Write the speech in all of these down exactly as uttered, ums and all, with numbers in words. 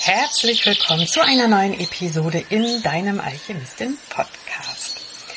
Herzlich willkommen zu einer neuen Episode in deinem Alchemistin-Podcast.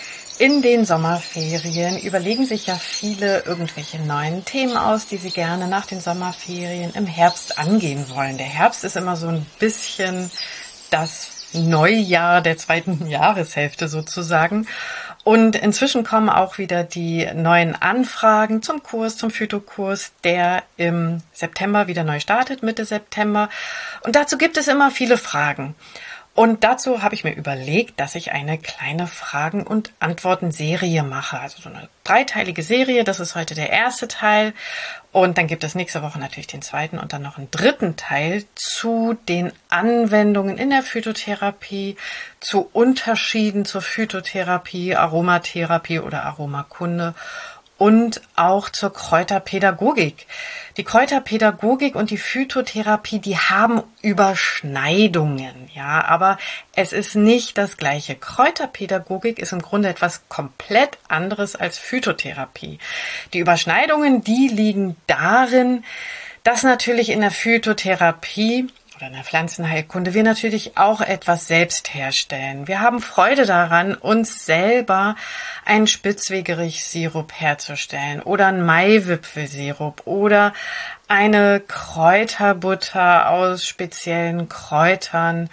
In den Sommerferien überlegen sich ja viele irgendwelche neuen Themen aus, die sie gerne nach den Sommerferien im Herbst angehen wollen. Der Herbst ist immer so ein bisschen das Neujahr der zweiten Jahreshälfte sozusagen. Und inzwischen kommen auch wieder die neuen Anfragen zum Kurs, zum Phytokurs, der im September wieder neu startet, Mitte September. Und dazu gibt es immer viele Fragen. Und dazu habe ich mir überlegt, dass ich eine kleine Fragen- und Antworten-Serie mache. Also so eine dreiteilige Serie. Das ist heute der erste Teil. Und dann gibt es nächste Woche natürlich den zweiten und dann noch einen dritten Teil zu den Anwendungen in der Phytotherapie, zu Unterschieden zur Phytotherapie, Aromatherapie oder Aromakunde und auch zur Kräuterpädagogik. Die Kräuterpädagogik und die Phytotherapie, die haben Überschneidungen, ja, aber es ist nicht das Gleiche. Kräuterpädagogik ist im Grunde etwas komplett anderes als Phytotherapie. Die Überschneidungen, die liegen darin, dass natürlich in der Phytotherapie oder in der Pflanzenheilkunde wir natürlich auch etwas selbst herstellen. Wir haben Freude daran, uns selber einen Spitzwegerich-Sirup herzustellen oder einen Maiwipfelsirup oder eine Kräuterbutter aus speziellen Kräutern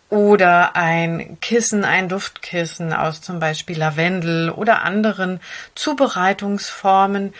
oder ein Kissen, ein Duftkissen aus zum Beispiel Lavendel oder anderen Zubereitungsformen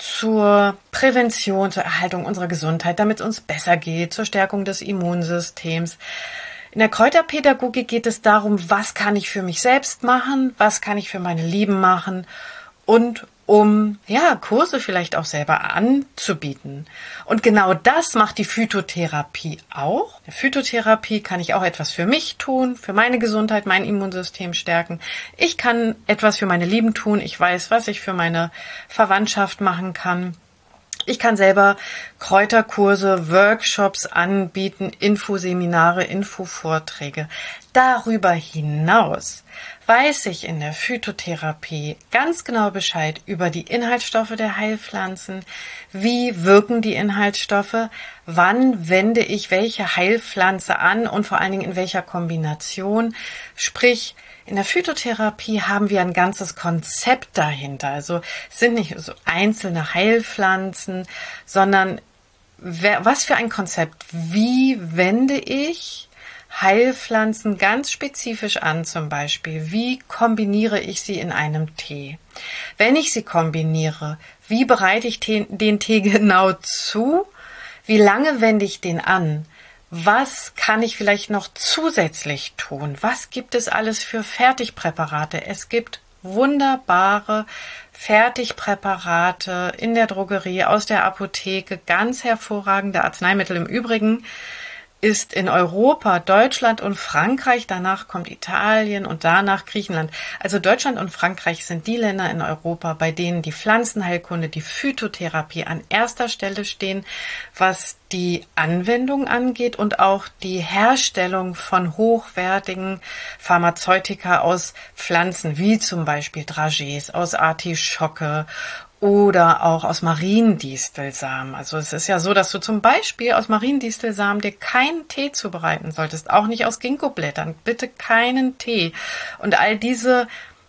zur Prävention, zur Erhaltung unserer Gesundheit, damit es uns besser geht, zur Stärkung des Immunsystems. In der Kräuterpädagogik geht es darum, was kann ich für mich selbst machen, was kann ich für meine Lieben machen und um ja Kurse vielleicht auch selber anzubieten. Und genau das macht die Phytotherapie auch. In der Phytotherapie kann ich auch etwas für mich tun, für meine Gesundheit, mein Immunsystem stärken. Ich kann etwas für meine Lieben tun. Ich weiß, was ich für meine Verwandtschaft machen kann. Ich kann selber Kräuterkurse, Workshops anbieten, Infoseminare, Infovorträge. Darüber hinaus weiß ich in der Phytotherapie ganz genau Bescheid über die Inhaltsstoffe der Heilpflanzen. Wie wirken die Inhaltsstoffe? Wann wende ich welche Heilpflanze an und vor allen Dingen in welcher Kombination? Sprich, in der Phytotherapie haben wir ein ganzes Konzept dahinter. Also es sind nicht so einzelne Heilpflanzen, sondern was für ein Konzept? Wie wende ich Heilpflanzen ganz spezifisch an zum Beispiel? Wie kombiniere ich sie in einem Tee? Wenn ich sie kombiniere, wie bereite ich den Tee genau zu? Wie lange wende ich den an? Was kann ich vielleicht noch zusätzlich tun? Was gibt es alles für Fertigpräparate? Es gibt wunderbare Fertigpräparate in der Drogerie, aus der Apotheke, ganz hervorragende Arzneimittel. Im Übrigen ist in Europa Deutschland und Frankreich, danach kommt Italien und danach Griechenland. Also Deutschland und Frankreich sind die Länder in Europa, bei denen die Pflanzenheilkunde, die Phytotherapie an erster Stelle stehen, was die Anwendung angeht und auch die Herstellung von hochwertigen Pharmazeutika aus Pflanzen, wie zum Beispiel Dragees, aus Artischocke oder auch aus Mariendistelsamen. Also es ist ja so, dass du zum Beispiel aus Mariendistelsamen dir keinen Tee zubereiten solltest, auch nicht aus Ginkgoblättern, bitte keinen Tee. Und all diese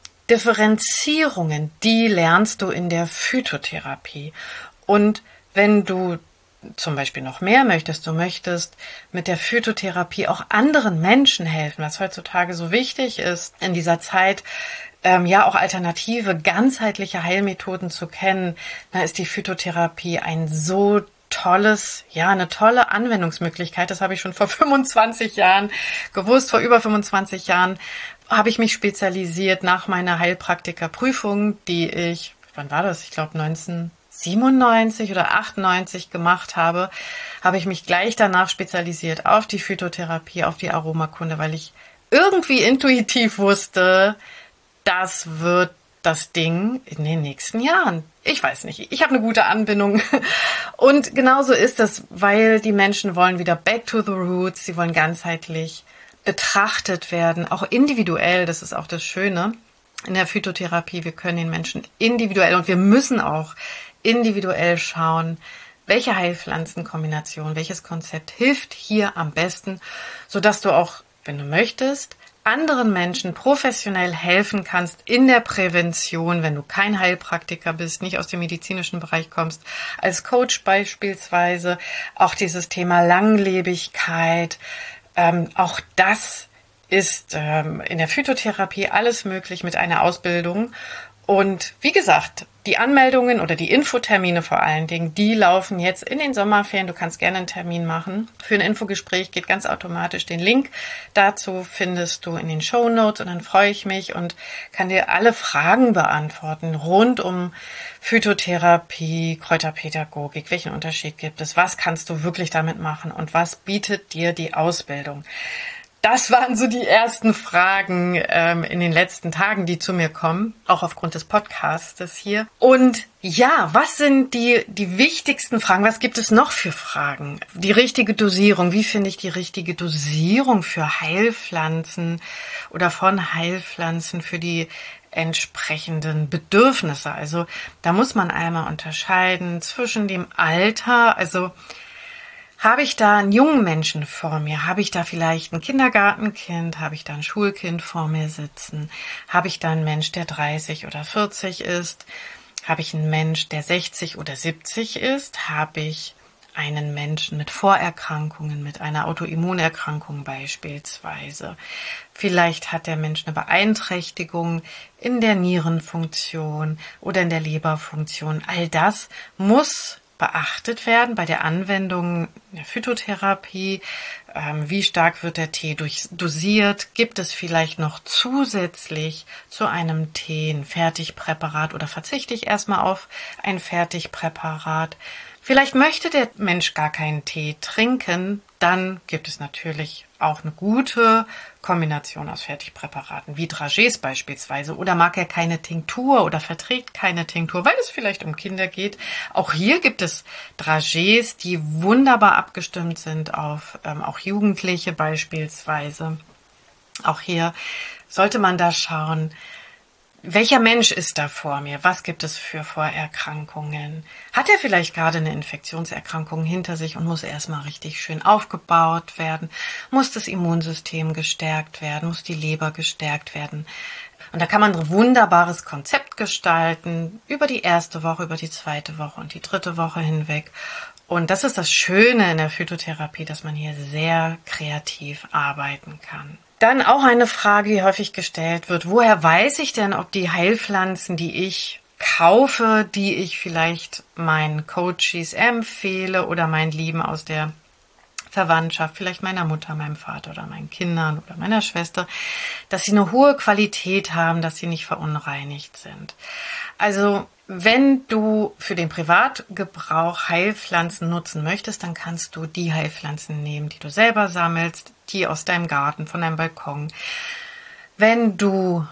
Differenzierungen, die lernst du in der Phytotherapie. Und wenn du zum Beispiel noch mehr möchtest, du möchtest mit der Phytotherapie auch anderen Menschen helfen, was heutzutage so wichtig ist in dieser Zeit, Ähm, ja, auch alternative, ganzheitliche Heilmethoden zu kennen, da ist die Phytotherapie ein so tolles, ja, eine tolle Anwendungsmöglichkeit. Das habe ich schon vor fünfundzwanzig Jahren gewusst. Vor über fünfundzwanzig Jahren habe ich mich spezialisiert nach meiner Heilpraktikerprüfung, die ich, wann war das? Ich glaube neunzehnhundertsiebenundneunzig oder achtundneunzig gemacht habe, habe ich mich gleich danach spezialisiert auf die Phytotherapie, auf die Aromakunde, weil ich irgendwie intuitiv wusste, das wird das Ding in den nächsten Jahren. Ich weiß nicht. Ich habe eine gute Anbindung. Und genauso ist es, weil die Menschen wollen wieder back to the roots. Sie wollen ganzheitlich betrachtet werden, auch individuell. Das ist auch das Schöne in der Phytotherapie. Wir können den Menschen individuell und wir müssen auch individuell schauen, welche Heilpflanzenkombination, welches Konzept hilft hier am besten, sodass du auch, wenn du möchtest, anderen Menschen professionell helfen kannst in der Prävention, wenn du kein Heilpraktiker bist, nicht aus dem medizinischen Bereich kommst, als Coach beispielsweise, auch dieses Thema Langlebigkeit, ähm, auch das ist ähm, in der Phytotherapie alles möglich mit einer Ausbildung. Und wie gesagt, die Anmeldungen oder die Infotermine vor allen Dingen, die laufen jetzt in den Sommerferien. Du kannst gerne einen Termin machen. Für ein Infogespräch geht ganz automatisch. Den Link dazu findest du in den Shownotes und dann freue ich mich und kann dir alle Fragen beantworten rund um Phytotherapie, Kräuterpädagogik. Welchen Unterschied gibt es? Was kannst du wirklich damit machen und was bietet dir die Ausbildung? Das waren so die ersten Fragen ähm, in den letzten Tagen, die zu mir kommen, auch aufgrund des Podcastes hier. Und ja, was sind die die wichtigsten Fragen? Was gibt es noch für Fragen? Die richtige Dosierung. Wie finde ich die richtige Dosierung für Heilpflanzen oder von Heilpflanzen für die entsprechenden Bedürfnisse? Also da muss man einmal unterscheiden zwischen dem Alter, also habe ich da einen jungen Menschen vor mir? Habe ich da vielleicht ein Kindergartenkind? Habe ich da ein Schulkind vor mir sitzen? Habe ich da einen Mensch, der dreißig oder vierzig ist? Habe ich einen Mensch, der sechzig oder siebzig ist? Habe ich einen Menschen mit Vorerkrankungen, mit einer Autoimmunerkrankung beispielsweise? Vielleicht hat der Mensch eine Beeinträchtigung in der Nierenfunktion oder in der Leberfunktion. All das muss beachtet werden bei der Anwendung der Phytotherapie. Ähm, wie stark wird der Tee durch, dosiert? Gibt es vielleicht noch zusätzlich zu einem Tee ein Fertigpräparat oder verzichte ich erstmal auf ein Fertigpräparat? Vielleicht möchte der Mensch gar keinen Tee trinken, dann gibt es natürlich auch eine gute Kombination aus Fertigpräparaten, wie Dragees beispielsweise. Oder mag er keine Tinktur oder verträgt keine Tinktur, weil es vielleicht um Kinder geht. Auch hier gibt es Dragees, die wunderbar abgestimmt sind auf ähm, auch Jugendliche beispielsweise. Auch hier sollte man da schauen, welcher Mensch ist da vor mir? Was gibt es für Vorerkrankungen? Hat er vielleicht gerade eine Infektionserkrankung hinter sich und muss erstmal richtig schön aufgebaut werden? Muss das Immunsystem gestärkt werden? Muss die Leber gestärkt werden? Und da kann man ein wunderbares Konzept gestalten über die erste Woche, über die zweite Woche und die dritte Woche hinweg. Und das ist das Schöne in der Phytotherapie, dass man hier sehr kreativ arbeiten kann. Dann auch eine Frage, die häufig gestellt wird. Woher weiß ich denn, ob die Heilpflanzen, die ich kaufe, die ich vielleicht meinen Coaches empfehle oder meinen Lieben aus der Verwandtschaft, vielleicht meiner Mutter, meinem Vater oder meinen Kindern oder meiner Schwester, dass sie eine hohe Qualität haben, dass sie nicht verunreinigt sind? Also wenn du für den Privatgebrauch Heilpflanzen nutzen möchtest, dann kannst du die Heilpflanzen nehmen, die du selber sammelst, die aus deinem Garten, von deinem Balkon. Wenn du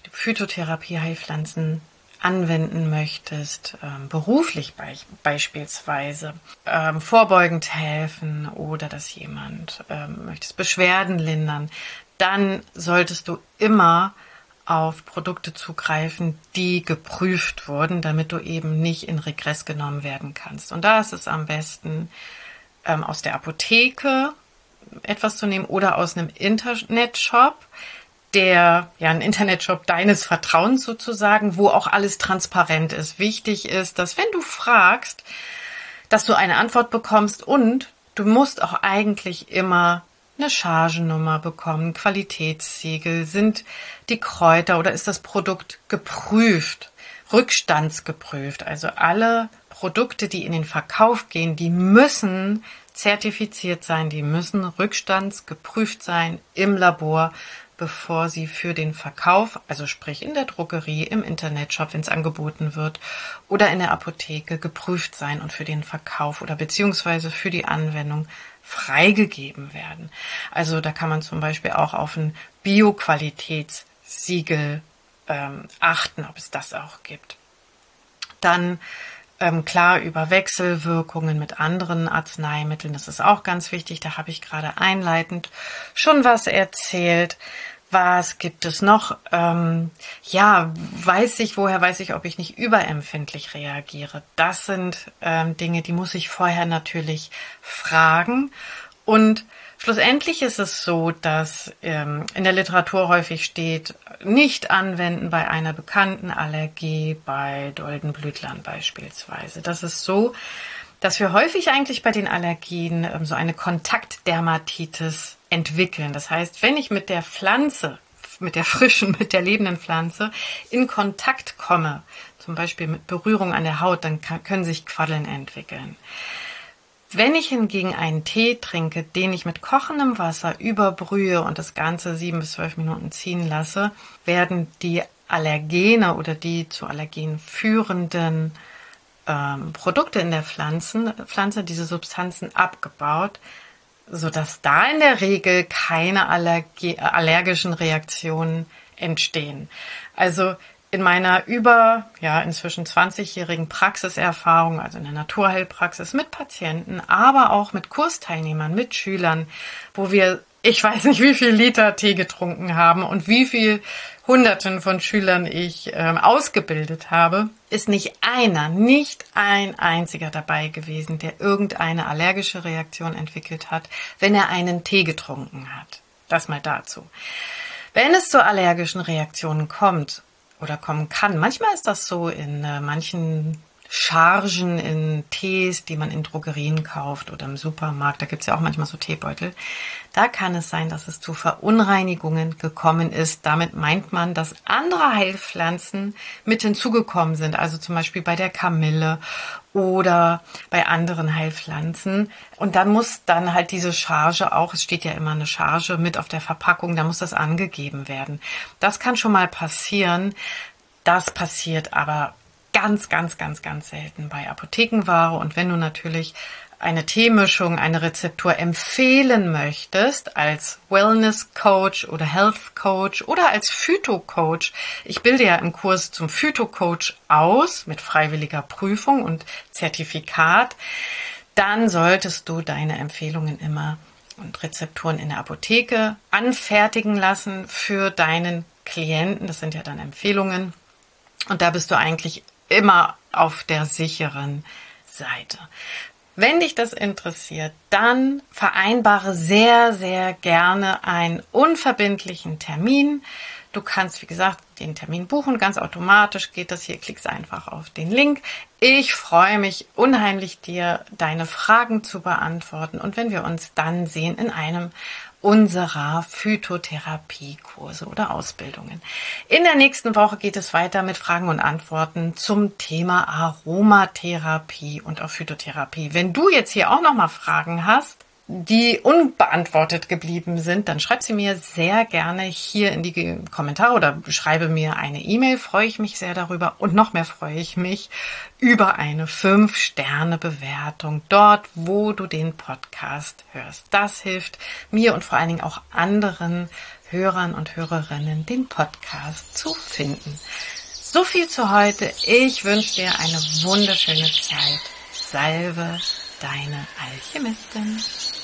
Phytotherapie-Heilpflanzen anwenden möchtest, ähm, beruflich be- beispielsweise, ähm, vorbeugend helfen oder dass jemand ähm, möchtest Beschwerden lindern, dann solltest du immer auf Produkte zugreifen, die geprüft wurden, damit du eben nicht in Regress genommen werden kannst. Und da ist es am besten, ähm, aus der Apotheke etwas zu nehmen oder aus einem Internetshop, der, ja, ein Internetshop deines Vertrauens sozusagen, wo auch alles transparent ist. Wichtig ist, dass wenn du fragst, dass du eine Antwort bekommst und du musst auch eigentlich immer eine Chargennummer bekommen, Qualitätssiegel, sind die Kräuter oder ist das Produkt geprüft, rückstandsgeprüft. Also alle Produkte, die in den Verkauf gehen, die müssen zertifiziert sein, die müssen rückstandsgeprüft sein im Labor, bevor sie für den Verkauf, also sprich in der Drogerie, im Internetshop, wenn es angeboten wird, oder in der Apotheke geprüft sein und für den Verkauf oder beziehungsweise für die Anwendung freigegeben werden. Also da kann man zum Beispiel auch auf ein Bio-Qualitätssiegel ähm, achten, ob es das auch gibt. Dann ähm, klar über Wechselwirkungen mit anderen Arzneimitteln, das ist auch ganz wichtig, da habe ich gerade einleitend schon was erzählt. Was gibt es noch? Ähm, ja, weiß ich, woher weiß ich, ob ich nicht überempfindlich reagiere? Das sind ähm, Dinge, die muss ich vorher natürlich fragen. Und schlussendlich ist es so, dass ähm, in der Literatur häufig steht, nicht anwenden bei einer bekannten Allergie, bei Doldenblütlern beispielsweise. Das ist so, dass wir häufig eigentlich bei den Allergien ähm, so eine Kontaktdermatitis entwickeln. Das heißt, wenn ich mit der Pflanze, mit der frischen, mit der lebenden Pflanze in Kontakt komme, zum Beispiel mit Berührung an der Haut, dann kann, können sich Quaddeln entwickeln. Wenn ich hingegen einen Tee trinke, den ich mit kochendem Wasser überbrühe und das Ganze sieben bis zwölf Minuten ziehen lasse, werden die Allergene oder die zu Allergen führenden ähm, Produkte in der Pflanzen, Pflanze, diese Substanzen abgebaut, sodass da in der Regel keine Allergie, allergischen Reaktionen entstehen. Also in meiner über, ja, inzwischen zwanzigjährigen Praxiserfahrung, also in der Naturheilpraxis mit Patienten, aber auch mit Kursteilnehmern, mit Schülern, wo wir, ich weiß nicht, wie viel Liter Tee getrunken haben und wie viel Hunderten von Schülern ich ähm, ausgebildet habe, ist nicht einer, nicht ein einziger dabei gewesen, der irgendeine allergische Reaktion entwickelt hat, wenn er einen Tee getrunken hat. Das mal dazu. Wenn es zu allergischen Reaktionen kommt, oder kommen kann. Manchmal ist das so in äh, manchen Chargen in Tees, die man in Drogerien kauft oder im Supermarkt. Da gibt es ja auch manchmal so Teebeutel. Da kann es sein, dass es zu Verunreinigungen gekommen ist. Damit meint man, dass andere Heilpflanzen mit hinzugekommen sind. Also zum Beispiel bei der Kamille oder bei anderen Heilpflanzen. Und dann muss dann halt diese Charge auch, es steht ja immer eine Charge mit auf der Verpackung, da muss das angegeben werden. Das kann schon mal passieren. Das passiert aber ganz, ganz, ganz, ganz selten bei Apothekenware. Und wenn du natürlich eine Teemischung, eine Rezeptur empfehlen möchtest als Wellness Coach oder Health Coach oder als Phyto-Coach, ich bilde ja im Kurs zum Phyto-Coach aus mit freiwilliger Prüfung und Zertifikat, dann solltest du deine Empfehlungen immer und Rezepturen in der Apotheke anfertigen lassen für deinen Klienten. Das sind ja dann Empfehlungen. Und da bist du eigentlich immer auf der sicheren Seite. Wenn dich das interessiert, dann vereinbare sehr, sehr gerne einen unverbindlichen Termin. Du kannst, wie gesagt, den Termin buchen. Ganz automatisch geht das hier. Klickst einfach auf den Link. Ich freue mich unheimlich, dir deine Fragen zu beantworten. Und wenn wir uns dann sehen in einem unserer Phytotherapiekurse oder Ausbildungen. In der nächsten Woche geht es weiter mit Fragen und Antworten zum Thema Aromatherapie und auch Phytotherapie. Wenn du jetzt hier auch nochmal Fragen hast, die unbeantwortet geblieben sind, dann schreib sie mir sehr gerne hier in die Kommentare oder schreibe mir eine E-Mail. Freue ich mich sehr darüber. Und noch mehr freue ich mich über eine fünf Sterne Bewertung dort, wo du den Podcast hörst. Das hilft mir und vor allen Dingen auch anderen Hörern und Hörerinnen, den Podcast zu finden. So viel zu heute. Ich wünsche dir eine wunderschöne Zeit. Salve, deine Alchemistin.